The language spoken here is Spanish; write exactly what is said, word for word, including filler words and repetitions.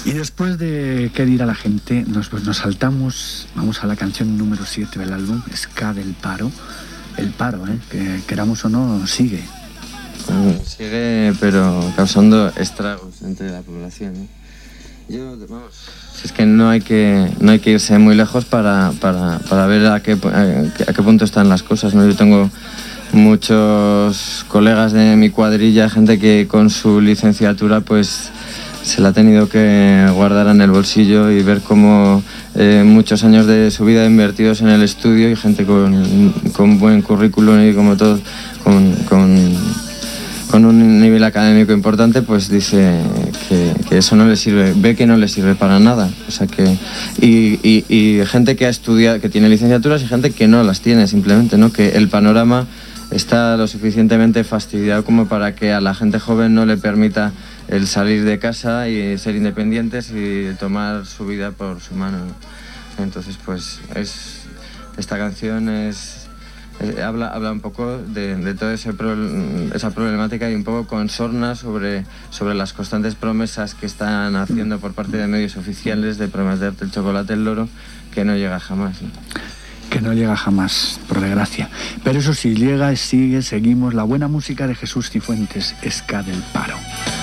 Y después de qué dirá la gente, nos, pues nos saltamos, vamos a la canción número siete del álbum, Ska del Paro. El paro, ¿eh? Que queramos o no, sigue. Sigue, pero causando estragos entre la población, ¿eh? Yo, vamos, es que no hay que no hay que irse muy lejos para, para, para ver a qué, a qué punto están las cosas, ¿no? Yo tengo muchos colegas de mi cuadrilla, gente que con su licenciatura pues se la ha tenido que guardar en el bolsillo y ver cómo eh, muchos años de su vida invertidos en el estudio y gente con, con buen currículum y como todo, con, con, con un nivel académico importante, pues dice que, que eso no le sirve, ve que no le sirve para nada. O sea que, y, y, y gente que ha estudiado, que tiene licenciaturas y gente que no las tiene simplemente, ¿no? Que el panorama está lo suficientemente fastidiado como para que a la gente joven no le permita el salir de casa y ser independientes y tomar su vida por su mano, ¿no? Entonces, pues, es, esta canción es, es, habla, habla un poco de, de toda ese pro, esa problemática y un poco con sorna sobre, sobre las constantes promesas que están haciendo por parte de medios oficiales de prometerte el chocolate, el loro, que no llega jamás, ¿no? Que no llega jamás, por desgracia. Pero eso sí, llega, sigue, seguimos la buena música de Jesús Cifuentes, Ska del Paro.